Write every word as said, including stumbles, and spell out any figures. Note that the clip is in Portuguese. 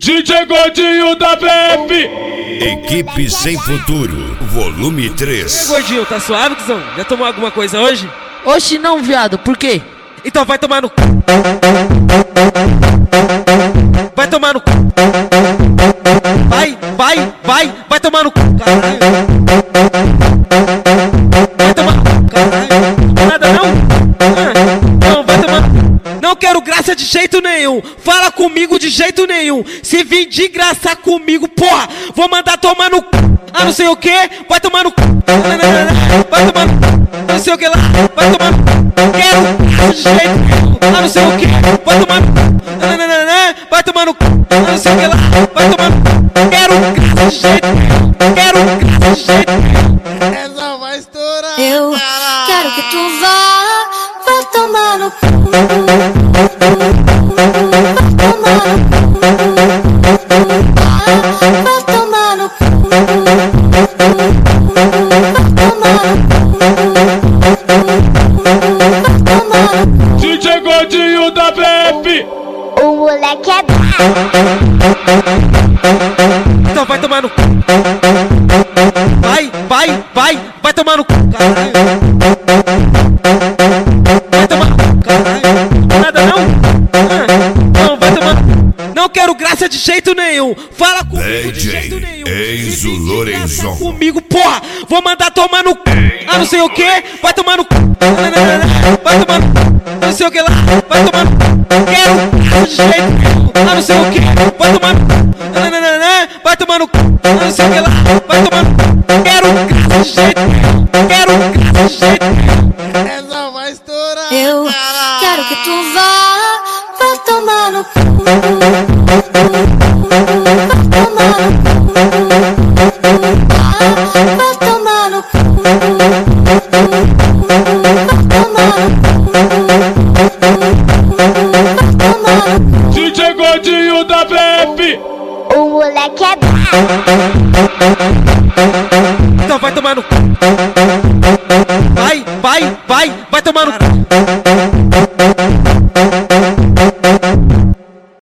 D J Gordinho da Pepe. Equipe Sem Futuro, volume três. E aí, gordinho, tá suave, cuzão? Já tomou alguma coisa hoje? Oxe, não, viado, por quê? Então vai tomar no c... Vai tomar no c... Vai, vai, vai, vai tomar no c... Caralho. Vai tomar no c... Caralho. Nada não? Ah, não, vai tomar... Não quero graça de jeito nenhum. Fala comigo de jeito nenhum. Se vir de graça comigo, porra, vou mandar tomar no c... Ah, não sei o que, vai tomar no c... Vai tomar no c... Não sei o que lá, vai tomar no c... Quero graça de jeito nenhum. Ah, não sei o que, vai tomar no c... Vai tomar no c... Ah, não sei o que lá, vai tomar no c... Quero graça de jeito nenhum. Quero graça de jeito nenhum. Essa vai estourar. Eu cara. quero que tu vá, vai tomar no c... Vai tomar no c... D J Gordinho da Pepe. O moleque é brabo. Então vai tomar no c... Vai, vai, vai, vai tomar no c... Caralho. Vai tomar no c... Caralho. Nada não? Ah, não, vai tomar... Não quero graça de jeito nenhum. Fala comigo de jeito nenhum. Enzo Lorenzon. Comigo, porra, vou mandar tomar no c... Ah, não sei o que, vai tomar no c... Vai tomar no c... Não sei o que lá, vai tomar no c... Quero graça de jeito nenhum. Ah, não sei o que, vai tomar no c... Vai tomar no c... Não sei o que lá, vai tomar no c... Quero graça de jeito nenhum. Quero graça de jeito nenhum. Essa vai estourar. Eu cara. quero que tu vá, vai tomar no c... Vai tomar no c... D J Gordinho da Pepe. O moleque é brabo. Então vai tomar no c...